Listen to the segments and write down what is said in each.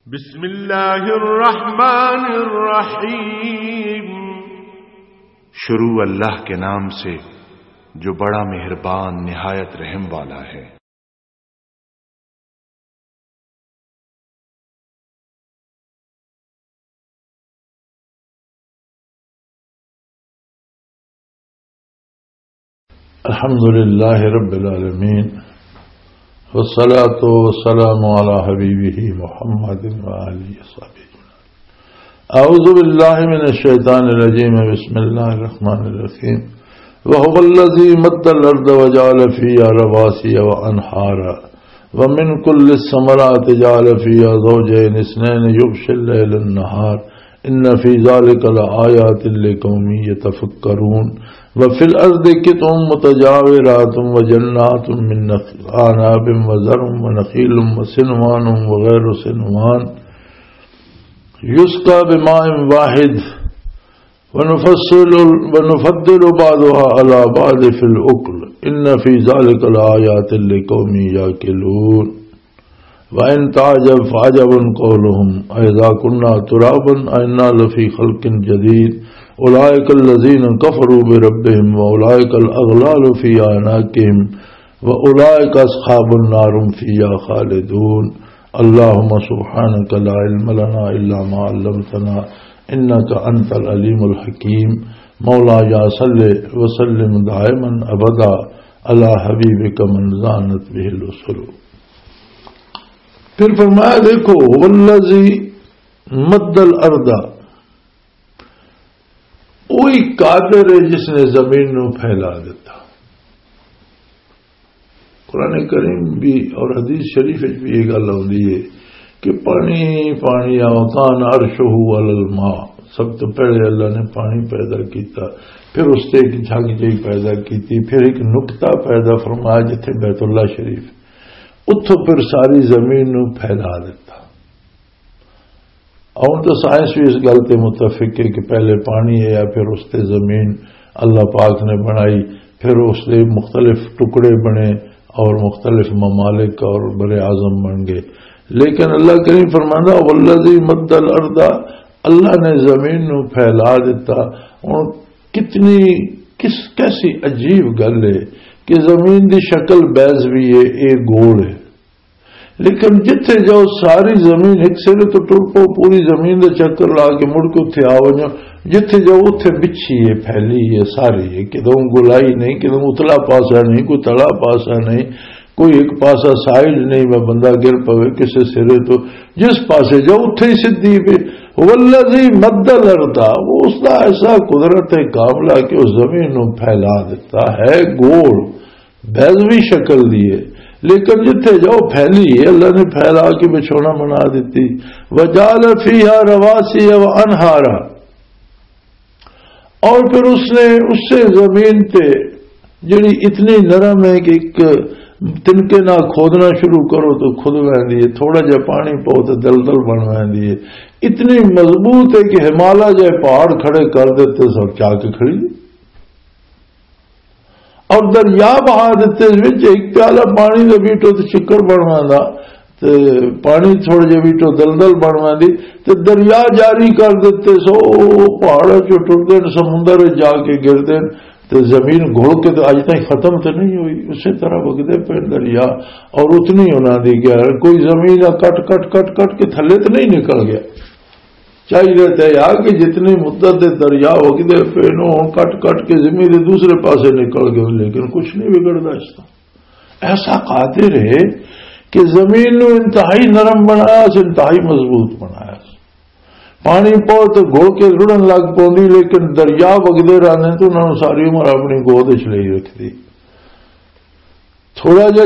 بسم اللہ الرحمن الرحیم۔ شروع اللہ کے نام سے جو بڑا مہربان نہایت رحم والا ہے۔ الحمدللہ رب العالمین والصلاة والسلام علی حبیبہ محمد وآلہ وصحبہ۔ اعوذ باللہ من الشیطان الرجیم، بسم اللہ الرحمن الرحیم۔ وهو الذی مد الارض وجعل فیہا رواسیا وانہارا ومن کل الثمرات جعل فیہا زوجین اثنین یغشی اللیل النہار ان فی ذلک لآیات لقوم یتفکرون۔ وفی الارض قطع متجاورات وجنات من اعناب وزرع ونخیل وصنوان وغیر صنوان یسقى بماء واحد ونفضل بعضها على بعض في الأكل ان في ذلك لآيات لقوم يعقلون۔ وإن تعجب فعجب قولهم أإذا كنا ترابا أإنا لفي خلق جديد أولئك الذين كفروا بربهم وأولئك الأغلال في أعناقهم وأولئك أصحاب النار هم فيها خالدون۔ اللهم سبحانك لا علم لنا إلا ما علمتنا إنك أنت العليم الحكيم۔ مولاي صل وسلم دائما أبدا على حبيبك من زانت به الرسل۔ پھر فرمایا دیکھو والذی مد الارض، وہی قادر ہے جس نے زمین نو پھیلا دیتا۔ قرآن کریم بھی اور حدیث شریف بھی یہ گل ہوندی ہے کہ پانی پانی وکان عرشہ علی الماء، سب تو پہلے اللہ نے پانی پیدا کیتا، پھر اس سے ایک جھگ جی پیدا کیتی، پھر ایک نقطہ پیدا فرمایا جتھے بیت اللہ شریف، اتھوں پھر ساری زمین نو پھیلا دیتا۔ اور تو سائنس بھی اس گل تے متفق ہے کہ پہلے پانی ہے یا پھر اس تے زمین اللہ پاک نے بنائی، پھر اس کے مختلف ٹکڑے بنے اور مختلف ممالک اور بڑے اعظم بن گئے۔ لیکن اللہ کریم فرمانا والذی مد الارض، اللہ نے زمین نو پھیلا دیتا۔ اور کیسی عجیب گل ہے کہ زمین دی شکل بیز بھی ہے، ایک گول ہے، لیکن جتھے جاؤ ساری زمین ایک سرے تو ٹر پو، پوری زمین دے چکر لا کے مڑ کے اتنے آ جاؤ، جتھے جاؤ اتنے بچھی ہے، پھیلی ہے ساری ہے، کدوں گلائی نہیں، کدوں اتلا پاسا نہیں، کوئی تلا پاسا نہیں، کوئی ایک پاسا سائڈ نہیں میں بندہ گر پوے کسی سرے تو، جس پاسے جاؤ اتھے ہی سدھی پہ۔ والذی مد الارض، وہ اس کا ایسا قدرت ہے کاملہ کہ اس زمین نو پھیلا دیتا ہے، گول بیضوی شکل دیے، لیکن جتھے جاؤ پھیلی ہے، اللہ نے پھیلا کے بچھونا بنا دیتی۔ وجعل فیہا رواسی وانہارا، اور پھر اس نے اس سے زمین تے جڑی اتنی نرم ہے کہ ایک تنکے نہ کھودنا شروع کرو تو کھد ویندی ہے، تھوڑا جا پانی پاؤ تو دلدل بن ویندی ہے، اتنی مضبوط ہے کہ ہمالیہ جائے پہاڑ کھڑے کر دیتے سب چاہ کے کھڑی، اور دریا بہا دیتے ایک پیالہ پانی دے بیٹو تو چکر بنوا، پانی تھوڑے جے بیٹو دلدل بنوا دی تو دریا جاری کر دیتے سو پہاڑ جو ٹرتے سمندر جا کے گرتے تو زمین گھڑ کے تو اج تک ختم تو نہیں ہوئی، اسی طرح وگدے پہ دریا، اور اتنی ہونا دی گیا، کوئی زمین کٹ کٹ کٹ کٹ کے تھلے تو نہیں نکل گیا، چاہیے تھے کہ جتنی مدت دریا وگدے پہ نو کٹ کٹ کے زمین دوسرے پاسے نکل گئے، لیکن کچھ نہیں بگڑتا اس کا۔ ایسا قادر ہے کہ زمین نو انتہائی نرم بنایا، انتہائی مضبوط بنایا، پانی پاؤ تو گھوڑ کے رڑن لگ پوندی، لیکن دریا وگدے رہنے تو انہوں نے ساری عمر اپنی گود چلائی رکھ دی۔ تھوڑا جا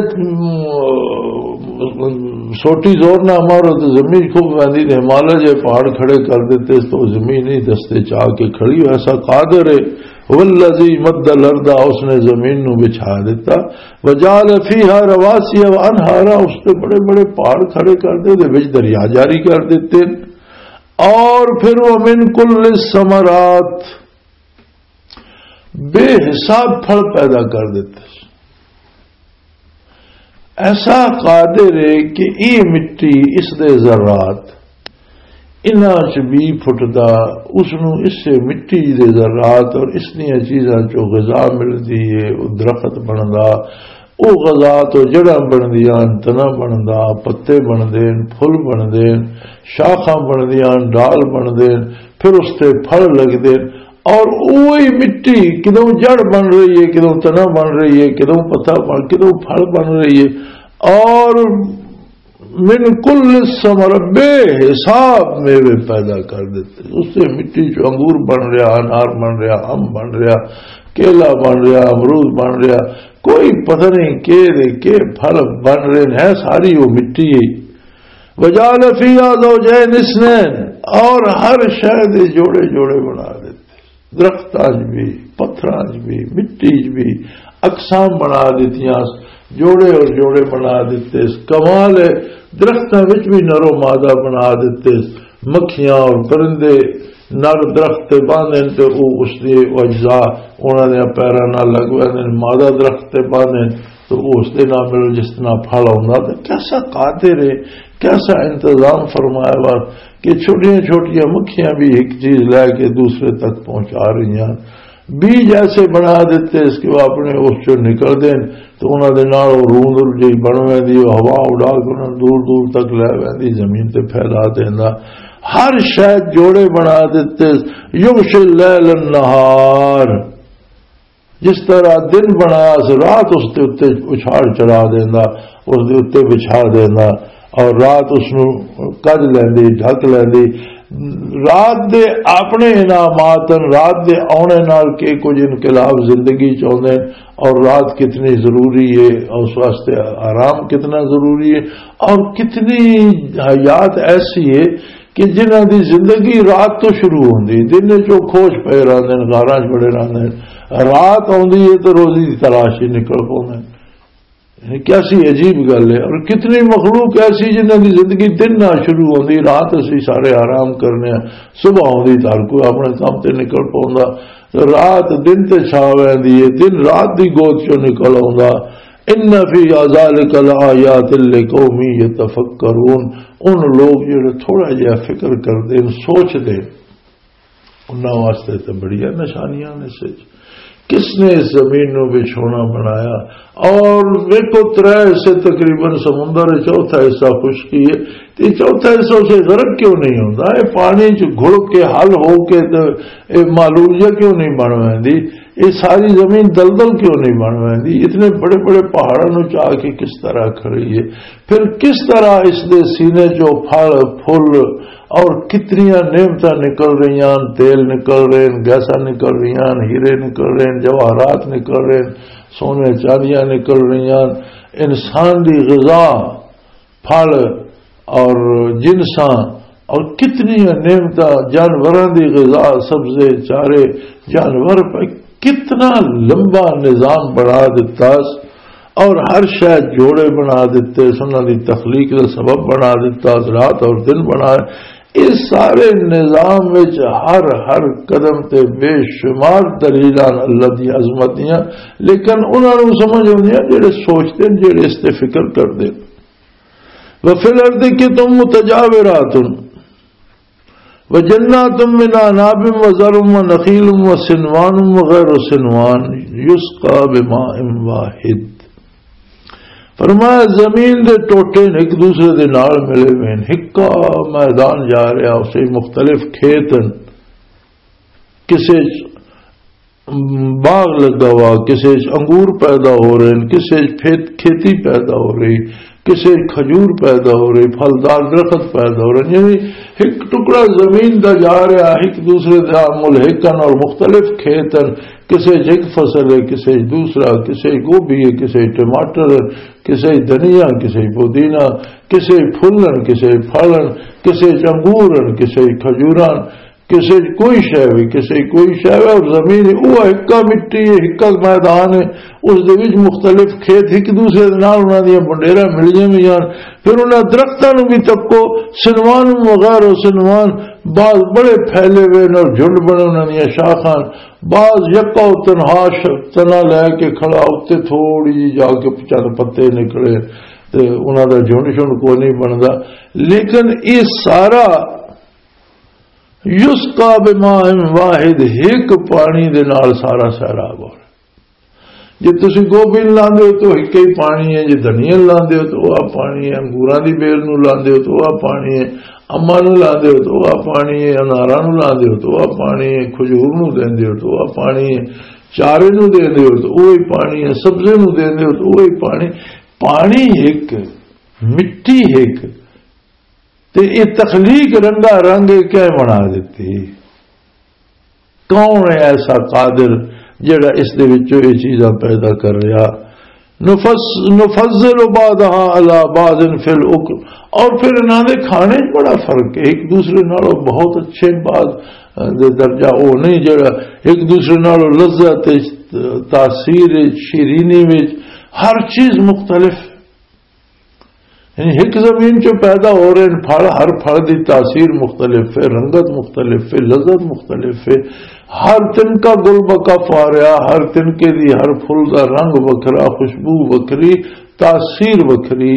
سوٹی زور نہ مارو تو زمین خوب ویندی، ہمالیہ جائے پہاڑ کھڑے کر دیتے تو زمین ہی دستے چاہ کے کھڑی ہو، ایسا قادر ہے۔ والذی مد الارض، اس نے زمین نو بچھا دیتا، وجعل فیہا رواسی وانہارا، اس نے بڑے بڑے پہاڑ کھڑے کر دیتے، بچ دریا جاری کر دیتے، اور پھر ومن کل الثمرات، بے حساب پھل پیدا کر دیتے۔ ایسا قادر ہے کہ یہ مٹی اس دے ذرات انہاں چ بھی پھٹدا، اس نو اس سے مٹی دے ذرات اور اس دیاں چیزاں چو غذا ملدی ہے، وہ درخت بندا، وہ غذا تو جڑاں بندیاں، تنا بندا، پتے بندے، پھل بندے، شاخاں بندیاں، ڈال بندے، پھر اس تے پھل لگدے، اور وہی مٹی کدوں جڑ بن رہی ہے، کدوں تنا بن رہی ہے، کدوں پتا بن، کدوں پھل بن رہی ہے، اور من کل ثمر بے حساب میوے پیدا کر دیتے. اس سے مٹی چ انگور بن رہا، انار بن رہا، ام بن رہا، کیلا بن رہا، امرود بن رہا، کوئی پتہ نہیں کہ پھل بن رہے ہیں، ساری وہ مٹی ہے. وجعل فیہا زوجین اثنین، اور ہر شے دے جوڑے جوڑے بنا دیتے، درختاں بھی، پتھراں بھی، مٹی بھی، اقسام بنا دیتیاں، جوڑے اور جوڑے بنا دیتے. کمال ہے، درختاں وچ بھی نر و مادہ بنا دیتے، مکھیاں اور پرندے نر درخت باندھن تے او اس دے اجزاء انہاں دے پیراں نال لگوے، مادہ درخت باندھن تو اس دے نال مل جس طرح پھل آندا. تے کیسا قادر ہے، کیسا انتظام فرمایا ہوا کہ چھوٹیاں چھوٹیاں مکھیاں بھی ایک چیز لے کے دوسرے تک پہنچا رہی ہیں. بیج ایسے بنا دیتے اس کے وہ اپنے اس چو نکل دیں تو انہوں نے نال روند جی بن ویندی، ہوا اڑا کے انہوں دور دور تک لے ویندی، زمین تے پھیلا دینا. ہر شاید جوڑے بنا دیتے. یغش اللیل النہار، جس طرح دن بنایا رات اس کے اتنے اچھاڑ چڑھا دینا، اس کے اتنے بچھا دینا، اور رات اس نو کج لیندی، ڈھک لیندی. رات دے اپنے انعامات، رات دے آنے نال کے کچھ انقلاب زندگی چاہتے ہیں، اور رات کتنی ضروری ہے، اور اس واسطے آرام کتنا ضروری ہے، اور کتنی حیات ایسی ہے کہ جنہاں دی زندگی رات تو شروع ہوندی، دن چو کھوج پے رہندے، غاراں چ بڑے رہندے، رات آندی ہے تو روزی دی تلاش ہی نکل پوندے. کیسی عجیب گل ہے. اور کتنی مخلوق ایسی جنہاں دی زندگی دن نہ شروع ہوندی، رات اسی سارے آرام کرنے، صبح ہوندی تو ہر کوئی اپنے کام تے نکل پوندا، رات دن تے چھا ویندی ہے، دن رات دی گود چوں نکل آوندا. ان فی ذلک لآیات لقوم یتفکرون، ان لوگ جڑے تھوڑا جہا فکر کردے، سوچ دے، انہاں واسطے تے بڑیاں نشانیاں نے. سچ کس نے اس زمین نو بچھونا بنایا، اور دیکھو 3 حصے تقریباً سمندر، چوتھا حصہ خشکی ہے، تو چوتھا حصہ اسے غرق کیوں نہیں ہوتا؟ یہ پانی چ گھڑ کے حل ہو کے تو معلولیہ کیوں نہیں بن ویندی؟ یہ ساری زمین دلدل کیوں نہیں بن ویندی؟ اتنے بڑے بڑے پہاڑوں نو چاہ کے کس طرح کھڑی ہے؟ پھر کس طرح اس دے سینے چو پھل پھل اور کتنی نعمتاں نکل رہی ہیں، تیل نکل رہے ہیں، گیساں نکل رہی ہیں، ہیرے نکل رہے ہیں، جواہرات نکل رہے ہیں، سونے چاندیاں نکل رہی ہیں، انسان دی غذا، پھل اور جنساں، اور کتنی نعمتاں، جانوراں دی غذا، سبزے چارے، جانور پہ کتنا لمبا نظام بنا دیتا، اور ہر شاید جوڑے بنا دیتے، سننا دی تخلیق کا سبب بنا دیتا، رات اور دن بنا. اس سارے نظام وچ ہر قدم تے بے شمار دلیلاں اللہ دی عظمت دیاں، لیکن انہاں نوں سمجھ اوندیاں جڑے سوچتے ہیں، جڑے اس تے فکر کردے. وفی الارض کتم متجاورات وجنات من عناب وزرع ونخیل وصنوان وغیر صنوان یسقى بماء واحد. فرمایا زمین دے ٹوٹے ایک دوسرے دے نال ملے ہوئے، ہکا میدان جا رہا، اسے مختلف کھیتن، کسے باغ لگا ہوا، کسے انگور پیدا ہو رہے ہیں، کسے کھیتی پیدا ہو رہی، کسے کھجور پیدا ہو رہی، پھلدار درخت پیدا ہو رہے، یعنی ایک ٹکڑا زمین دا جا رہا ایک دوسرے دا ملحقن، اور مختلف کھیتن، کسے ایک فصل ہے، کسے دوسرا، کسے گوبھی ہے، کسے ٹماٹر، کسے دھنیا، کسے پودینہ، کسے پھلن، کسے پھلن، کسے انگورن، کسے کھجوران، کسے کوئی شے بھی، کسے کوئی شے ہے. اور زمین وہ ہکا مٹی ہے، ہکا میدان ہے، اس دے وچ مختلف کھیت ایک دوسرے دے نال انہاں دی بنڈیراں ملیاں ہوئی ہیں. پھر انہاں درختاں نوں بھی تکو، سنوان وغیر سنوان، بعض بڑے پھیلے ہوئے اور جھنڈ بنے انہاں دی شاخاں، بعض یکا تنہا تنا لے کے کھڑا، اتنے تھوڑی جی جا کے چند پتے نکلے تے انہاں دا جھنڈ کوئی نہیں بندا. لیکن یہ سارا یسقا بماء واحد، ایک پانی دے نال سارا سیراب ہو رہا۔ جی تسی گوبھی لاندے ہو تو ایک ہی پانی ہے، جی دھنیا لاندے ہو تو وہ پانی ہے، انگوراں دی بیل نو لاندے ہو تو وہ پانی ہے، اما نو لاندے ہو تو وہ پانی ہے، اناراں نو لاندے ہو تو وہ پانی ہے، کھجور نو دیندے ہو تو وہ پانی ہے، چارے نو دیندے ہو تو وہی پانی ہے، سبزے نو دیندے ہو تو وہی پانی۔ پانی ایک، مٹی ایک، تے یہ تخلیق رنگا رنگ کیا بنا دیتی؟ کون ہے ایسا قادر جڑا اس دے وچوں یہ چیزاں پیدا کر رہا؟ نفضل بعضها على بعض فی الاکل، اور پھر انہاں دے کھانے بڑا فرق ہے، ایک دوسرے نالوں بہت اچھے بعض دے درجہ وہ نہیں جڑا ایک دوسرے نالوں لذت تاثیر شیرینی وچ ہر چیز مختلف، یعنی ایک زمین چو پیدا ہو رہے ہیں پھل، ہر پھل دی تاثیر مختلف ہے، رنگت مختلف ہے، لذت مختلف ہے، ہر تنکا گل بکف آ رہا، ہر تنکے دی ہر پھول دا رنگ وکھرا، خوشبو وکھری، تاثیر وکھری،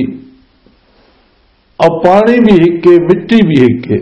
اب پانی بھی ہکے، مٹی بھی ہکے۔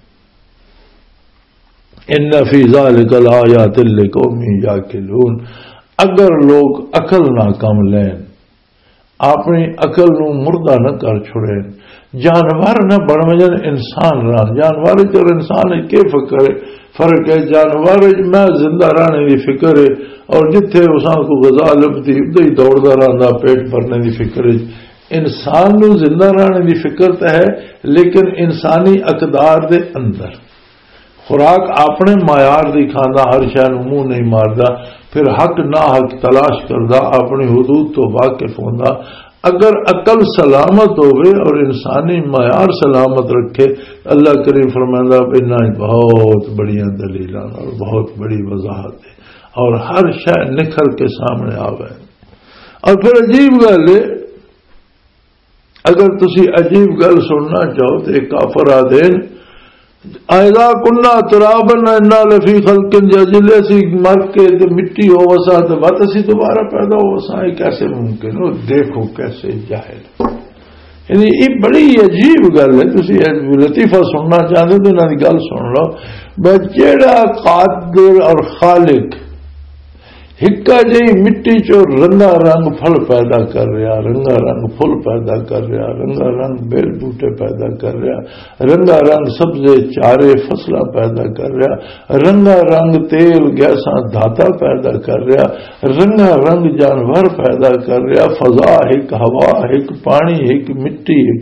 ان فی ذلک لآیات لقوم یعقلون، اگر لوگ عقل نہ کم لین، اپنی عقل نو مردہ نہ کر چھوڑے، جانور نہ بن وجن انسان ران، جانور اور انسان کے فرق ہے؟ جانور میں زندہ رہنے کی فکر ہے، اور جتھے اساں کو غذا لبتی ادھر ہی دوڑتا رہتا، پیٹ بھرنے کی فکر ہے۔ انسان نو زندہ رہنے کی فکر تو ہے، لیکن انسانی اقدار دے اندر خوراک اپنے معیار دی کھانا، ہر شے نوں منہ نہیں ماردا، پھر حق نہ حق تلاش کردا، اپنی حدود تو واقف ہوندا۔ اگر عقل سلامت ہوئے اور انسانی معیار سلامت رکھے، اللہ کریم فرمائندا انہاں بہت بڑی دلیلاں اور بہت بڑی وضاحت ہے، اور ہر شے نکھر کے سامنے آوے۔ اور پھر عجیب گل ہے، اگر تسی عجیب گل سننا چاہو تو ایک کافر آدین اذا کنا ترابا انا لفی خلق جدید، اسی مر کے مٹی ہو وسا تو بات اسی دوبارہ پیدا ہو وسا، یہ کیسے ممکن ہو؟ دیکھو کیسے جاہل، یعنی یہ بڑی عجیب گل ہے۔ تسی لطیفہ سننا چاہتے تو انہاں دی گل سن لو، بس جیڑا قادر اور خالق ہکا جی مٹی چو رنگا رنگ پھل پیدا کر رہا، رنگا رنگ پھل پیدا کر رہا، رنگا رنگ بیل بوٹے پیدا کر رہا، رنگا رنگ سبزے چارے فصلہ پیدا کر رہا، رنگا رنگ تیل گیساں دھاتا پیدا کر رہا، رنگا رنگ جانور پیدا کر رہا، فضا ایک، ہوا ایک، پانی ایک، مٹی ایک،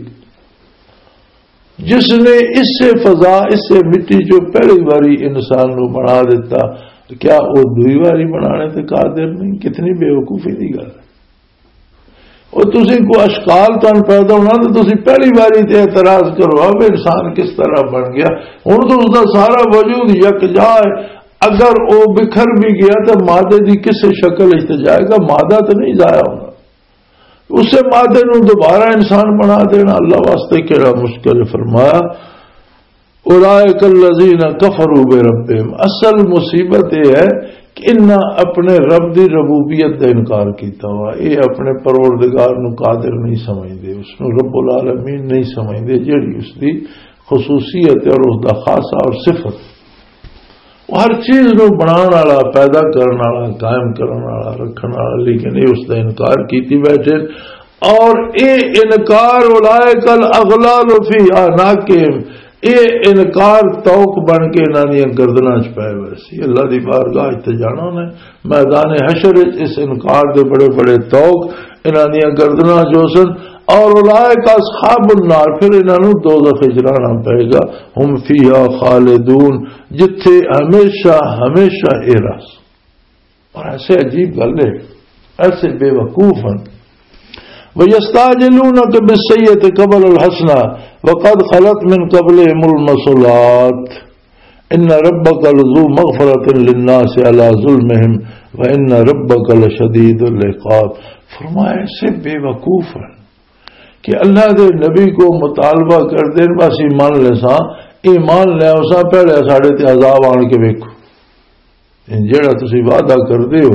جس نے اس سے فضا، اس سے مٹی جو پہلی باری انسان نو بنا دیتا، کیا وہ دوئی باری بنانے تے قادر نہیں؟ کتنی بے وقوفی دی گل ہے۔ اور تسی کو اشکال تن پیدا ہونا تو تسی پہلی باری تے اعتراض کرو اب انسان کس طرح بن گیا، ہن تو اس دا سارا وجود یکجا ہے، اگر وہ بکھر بھی گیا تو مادے دی کس شکل جائے گا؟ مادہ تو نہیں ضائع ہونا، اسے مادے نو دوبارہ انسان بنا دینا اللہ واسطے کیڑا مشکل ہے۔ فرمایا اولئک الذین کفروا بربہم، اصل مصیبت یہ ہے کہ انہاں اپنے رب دی ربوبیت کا انکار کیتا ہوا، یہ اپنے پروردگار نو قادر نہیں سمجھتے، اس نو رب العالمین نہیں سمجھتے، جڑی اس دی خصوصیت اور اس دا خاصہ اور صفت، وہ ہر چیز نو بنان والا، پیدا کرنے والا، قائم کرنے والا، رکھنے والا، لیکن یہ اس دا انکار کیتی بیٹھے، اور اے انکار اولئک الاغلال فی اعناقہم، یہ انکار توق بن کے انہاں دی گردناں چ پے ہوئے سی۔ اللہ دی بارگاہ تے جانا نے میدان حشر اس انکار دے بڑے بڑے توق انہاں دی گردناں جو سن، اور اولئک اصحاب النار، پھر انہاں نوں دوزخ وچ رہنا پائے گا، ہم فیہا خالدون، جتھے ہمیشہ ہمیشہ اے رہس۔ اور ایسے عجیب گل ہے، ایسے بے وقوف ہیں۔ وَيَسْتَعْجِلُونَكَ بِالسَّيِّئَةِ قَبْلَ الْحَسَنَةِ وَقَدْ خَلَتْ مِنْ قَبْلِهِمُ الْمَثُلَاتُ إِنَّ رَبَّكَ لَذُو مَغْفِرَةٍ لِلنَّاسِ عَلَى ظُلْمِهِمْ وَإِنَّ رَبَّكَ لَشَدِيدُ الْعِقَابِ۔ فرمایا ایسے بے وقوف ہیں کہ اللہ دے نبی کو مطالبہ کر دیں بس ایمان لے سا، ایمان لے اسا پہلے ساڑے تے عذاب آن کے ویکھو، جیڑا تسی وعدہ کر دے ہو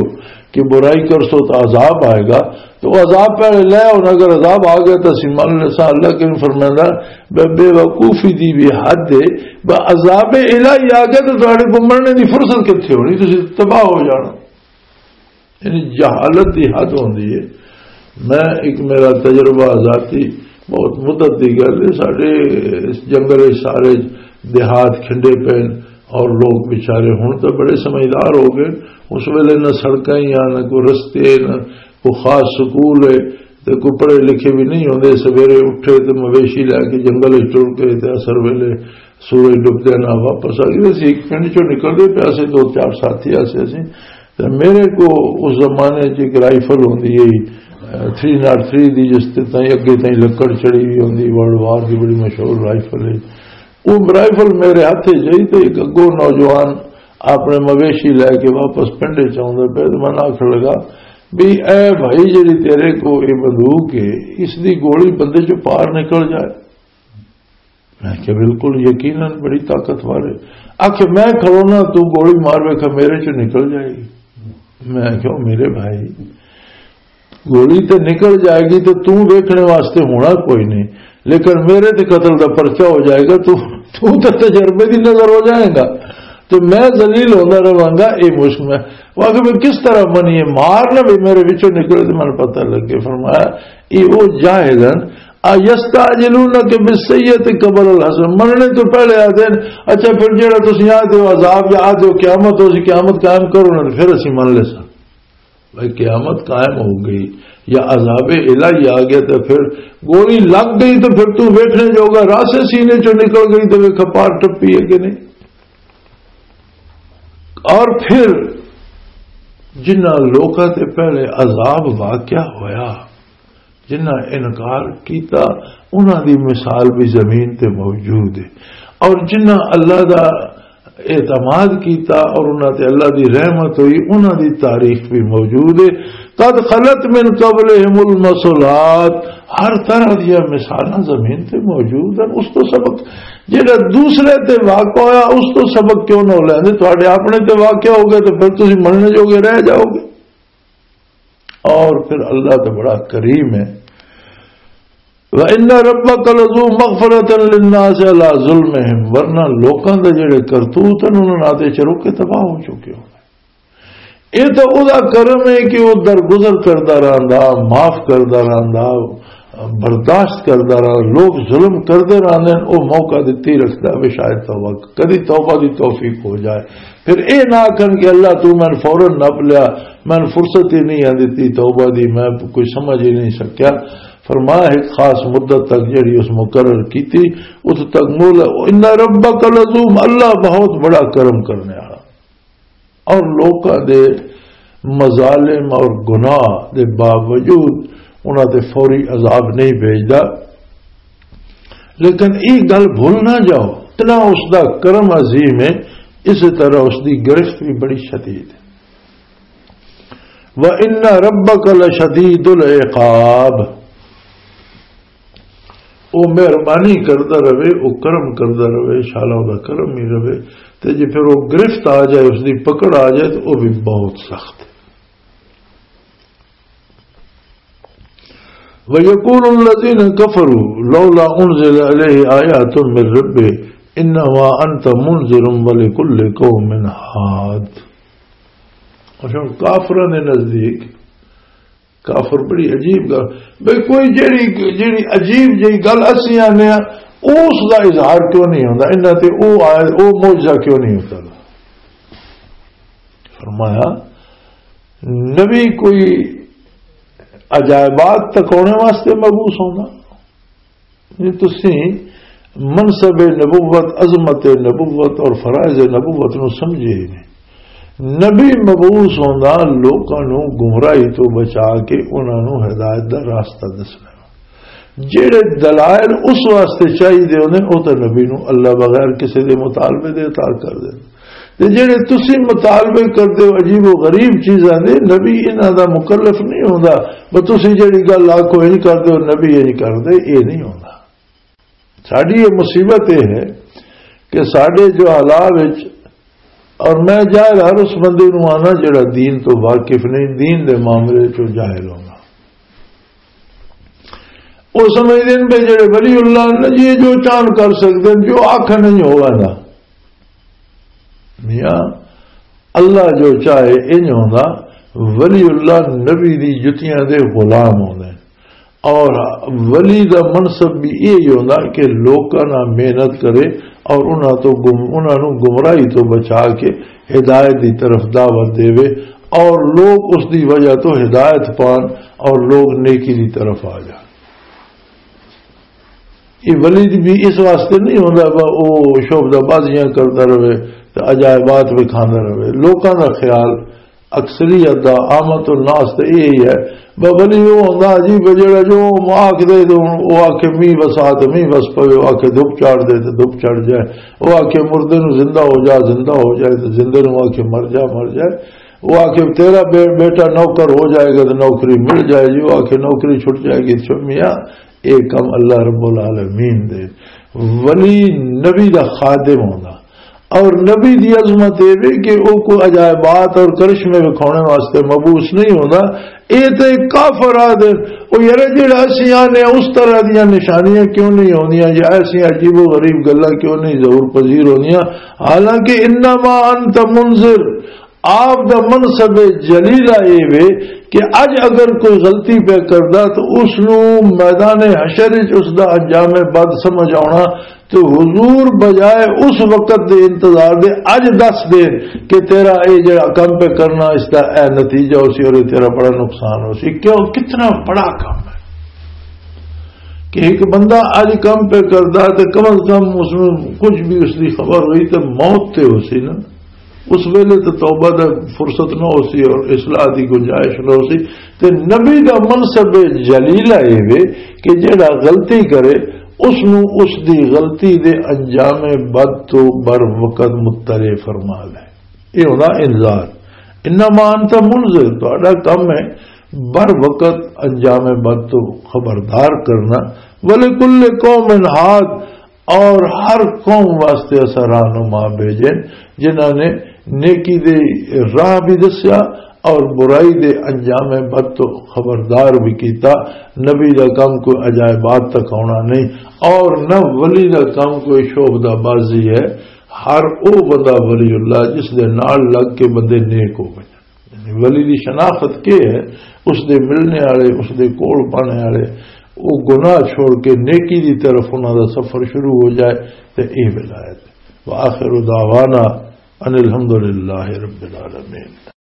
کہ برائی کرسو تو عذاب آئے گا، تو عذاب پہلے لے اور اگر عذاب آ گیا تو اسی مان لسا اللہ کے فرمانا بے وقوفی دی بھی حد ہے، عذاب الہی آ گیا تو تھوڑے کو مرنے کی فرصت کتنے ہونی، تسی تباہ ہو جانا، یعنی جہالت کی حد ہوندی ہے۔ میں ایک میرا تجربہ ذاتی بہت مدت کی گل ہے، سارے جنگل سارے دیہات کھنڈے پین اور لوگ بیچارے ہوں تو بڑے سمجھدار ہو گئے، اس ویلے نہ سڑکیں یا نہ کوئی رستے نہ کوئی خاص سکول ہے، تو کوئی پڑھے لکھے بھی نہیں ہوندے، سویرے اٹھے تو مویشی لے کے جنگل ٹر کے اثر ویلے سورج ڈبدے نہ واپس آ گئے، ایک پنڈ چو نکلتے پیا سے 2-4 ساتھی ایسے سی، تو میرے کو اس زمانے ایک رائفل ہوندی ہے 303 دی، جس تائیں اگے تائیں لکڑ چڑی ہوئی ہوندی، ورلڈ وار کی بڑی مشہور رائفل ہے، وہ رائفل میرے ہاتھ جائی تو ایک اگو نوجوان اپنے مویشی لے کے واپس پنڈے چاہتا پہ، تو میں آخر لگا بھی اے بھائی جی تیرے کو یہ بندوق ہے، اس دی گولی بندے چو پار نکل جائے؟ میں کہ بالکل یقیناً بڑی طاقتور ہے۔ آخر میں کھڑونا تو گولی مار ویکھا میرے چو نکل جائے گی؟ میں کہوں میرے بھائی گولی تو نکل جائے گی تو تم دیکھنے واسطے ہونا کوئی نہیں، لیکن میرے تے قتل کا پرچہ ہو جائے گا، تو تجربے کی نظر ہو جائے گا، تو میں ذلیل ہوتا رہا گا۔ یہ مشک میں واقعی میں کس طرح بنی ہے مارنا بھی میرے بچوں نکلے تو مجھے پتہ لگ گیا۔ فرمایا یہ وہ جاہلن یستعجلونک بالسیئۃ قبل الحسن، مرنے تو پہلے آتے ہیں اچھا پھر جہاں تسی آتے ہو عذاب یا آتے ہو قیامت، ہو سی قیامت قائم کرو نا، پھر اسی من لے سا بھائی قیامت قائم ہو گئی یا عذاب الہی آ گیا تو پھر گولی لگ گئی تو پھر تو ویکھنے جو گا راسے سینے چو نکل گئی تو ویکھا پار ٹپی ہے کہ نہیں۔ اور پھر جنہ لوکاں تے پہلے عذاب واقعہ ہویا، جنہ انکار کیتا، انہاں دی مثال بھی زمین تے موجود ہے، اور جنہ اللہ دا اعتماد کیتا اور انہاں تے اللہ دی رحمت ہوئی، انہاں دی تاریخ بھی موجود ہے۔ قد خلت من قبلہم المثلات، ہر طرح دیا مثالاں زمین تے موجود ہیں، اس تو سبق جہاں دوسرے تے واقع ہویا اس تو سبق کیوں نہ لیندے؟ تواڈے اپنے تے واقع ہو گئے تو پھر تسی مننے جوگے رہ جاؤ گے۔ اور پھر اللہ تو بڑا کریم ہے، وَإِنَّ رَبَّكَ لَذُو مَغْفِرَةٍ لِلنَّاسِ عَلَىٰ ظُلْمِهِمْ، ورنہ لوکاں دے جڑے کرتوت ہیں انہوں نے آتے چرو کے تباہ ہو چکے ہوں گے۔ یہ تو ادا کرم ہے کہ وہ درگزر کرتا رہندا، معاف کرتا رہندا، برداشت کرتا رہا، لوگ ظلم کرتے رہتے ہیں، وہ موقع دیتی رکھتا ہے شاید توبہ کدی توبہ دی توفیق ہو جائے۔ پھر اے نہ کہن کہ اللہ تو میں فوراً نپ لیا، میں فرصت ہی نہیں دیتی توبہ دی، میں کوئی سمجھ ہی نہیں سکیا۔ فرمایا ایک خاص مدت تک جڑی اس مقرر کی تھی اس تک مولا ان ربک لذو، اللہ بہت بڑا کرم کرنے والا، اور لوکاں دے مظالم اور گناہ دے باوجود انہاں تے فوری عذاب نہیں بھیجدا۔ لیکن یہ گل بھول نہ جاؤ اتنا اس دا کرم عظیم ہے، اسی طرح اس دی گرفت بھی بڑی شدید ہے۔ وَإِنَّ رَبَّكَ لَشَدِيدُ الْعِقَابِ، وہ مہربانی کرتا رہے، وہ کرم کرتا رہے، شالا دا کرم ہی رہے، تو جی پھر وہ گرفت آ جائے، اس دی پکڑ آ جائے تو وہ بھی بہت سخت ہے۔ وَيَقُولُ الَّذِينَ كَفَرُوا لَوْلَا أُنزِلَ عَلَيْهِ آيَاتٌ مِّن رَّبِّهِ إِنَّمَا أَنتَ مُنذِرٌ وَلِكُلِّ قَوْمٍ هَادٍ۔ اور کافروں نے نزدیک، کافر بڑی عجیب گل بھئی، کوئی جیڑی عجیب جی گل اسی آنے اس کا اظہار کیوں نہیں ہوتا، انہاں تے او معجزہ کیوں نہیں ہوتا؟ فرمایا نبی کوئی عجائبات تکونے واسطے مبعوث ہونا، تسی منصب نبوت، عظمت نبوت اور فرائض نبوت نو سمجھے ہی نہیں۔ نبی مبعوث ہونا لوکاں نو گمراہی تو بچا کے انہاں نو ہدایت دا راستہ دسنا، جڑے دلائل اس واسطے چاہیے ہونے او تے نبی نو اللہ بغیر کسی دے مطالبے دے عطا کر دے، تے جڑے تسی مطالبے کردے ہو عجیب و غریب چیزاں دے، نبی انہاں دا مکلف نہیں ہوندا، بس تسی جڑی گل آکھو نہیں کردے ہو نبی یہ نہیں کردے، یہ نہیں ہوندا۔ ساڈی یہ مصیبت یہ ہے کہ ساڈے جو حالات وچ اور میں جاہل ہر اس بندے نو آنا جڑا دین تو واقف نہیں، دین دے معاملے چ جاہل ہونا۔ وہ سمجھتے ہیں بھائی جڑے ولی اللہ نے یہ جو چان کر سکتے ہیں، جو آنکھ نہیں ہوگا نا میاں اللہ جو چاہے انج ہوگا۔ ولی اللہ نبی دی جتیاں دے غلام ہوندے، اور ولی دا منصب بھی یہی ہوتا کہ لوکاں نہ محنت کرے اور انہاں نو گمراہی تو بچا کے ہدایت دی طرف دعوت دے، اور لوگ اس دی وجہ تو ہدایت پان اور لوگ نیکی دی طرف آ جائیں۔ یہ ولی بھی اس واسطے نہیں ہوتا وہ شوبدہ بازیاں کرتا رہے تو عجائبات وکھانا رہے۔ لوکاں دا خیال اکثریت دا عامت الناس تے یہی ہے ولی وہ ہوتا عجیب جڑا جو آکھ دے تو وہ آکھ می بسا تو می بس پوے، وہ آکھ دھوپ چاڑ دے تو دھوپ چڑھ جائے، وہ آکھ مردے نو زندہ ہو جا زندہ ہو جائے تو زندے نو آکھ مر جا مر جائے، وہ آکھ تیرا بیٹا نوکر ہو جائے گا تو نوکری مل جائے گی، وہ آکھ نوکری چھٹ جائے گی۔ میاں ایک کم اللہ رب العالمین دے۔ ولی نبی دا خادم ہونا، اور نبی دی عظمت یہ کہ وہ کوئی عجائبات اور کرشمے وکھانے واسطے مبعوث نہیں ہوتا۔ یہ تو کافر آدھے وہ یار جڑا اسی آنے اس طرح دیا نشانیاں کیوں نہیں ہوندیاں، یا ایسی عجیب و غریب گلاں کیوں نہیں ظہور پذیر ہوندیاں، حالانکہ انما انت منذر، آپ دا منصب جلیلہ یہ وے کہ اج اگر کوئی غلطی پہ کردا تو اس نو میدان حشر اس دا انجام بد سمجھ آنا، تو حضور بجائے اس وقت دے انتظار دے اج دس دے کہ تیرا اے جڑا کم پہ کرنا اس کا اے نتیجہ ہو سی اور تیرا بڑا نقصان ہو سی۔ کیوں؟ کتنا بڑا کام ہے کہ ایک بندہ اج کم پہ کردا تو کم از کم اس میں کچھ بھی اس کی خبر ہوئی تو موت تے ہو سی نا، اس ویلے تو توبہ دا فرصت نہ ہو سی اور اصلاح دی گنجائش نہ ہو سی۔ تے نبی دا منصب جلیلہ یہ وے کہ جڑا غلطی کرے اس نو اس دی غلطی دے انجام بد تو بر وقت مطلع فرما لے۔ یہ ہونا انذار، انما انت منذر، تہاڈا کم ہے بر وقت انجام بد تو خبردار کرنا۔ وَلِكُلِّ قَوْمٍ هَادٍ، اور ہر قوم واسطے اسا رہنما بھیجے جنہاں نے نیکی دے راہ بھی دسیا اور برائی دے انجام بد تو خبردار بھی کیتا۔ نبی دا کام کوئی عجائبات تک ہونا نہیں، اور نہ ولی دا کام کوئی شوبدہ بازی ہے۔ ہر او بندہ ولی اللہ جس دے نال لگ کے بندے نیک ہو گئے، یعنی ولی دی شناخت کے ہے اس دے ملنے والے، اس دے کول پانے والے وہ گناہ چھوڑ کے نیکی دی طرف انہاں دا سفر شروع ہو جائے تے اے ولایت۔ وآخر دعوانا ان الحمدللہ رب العالمین۔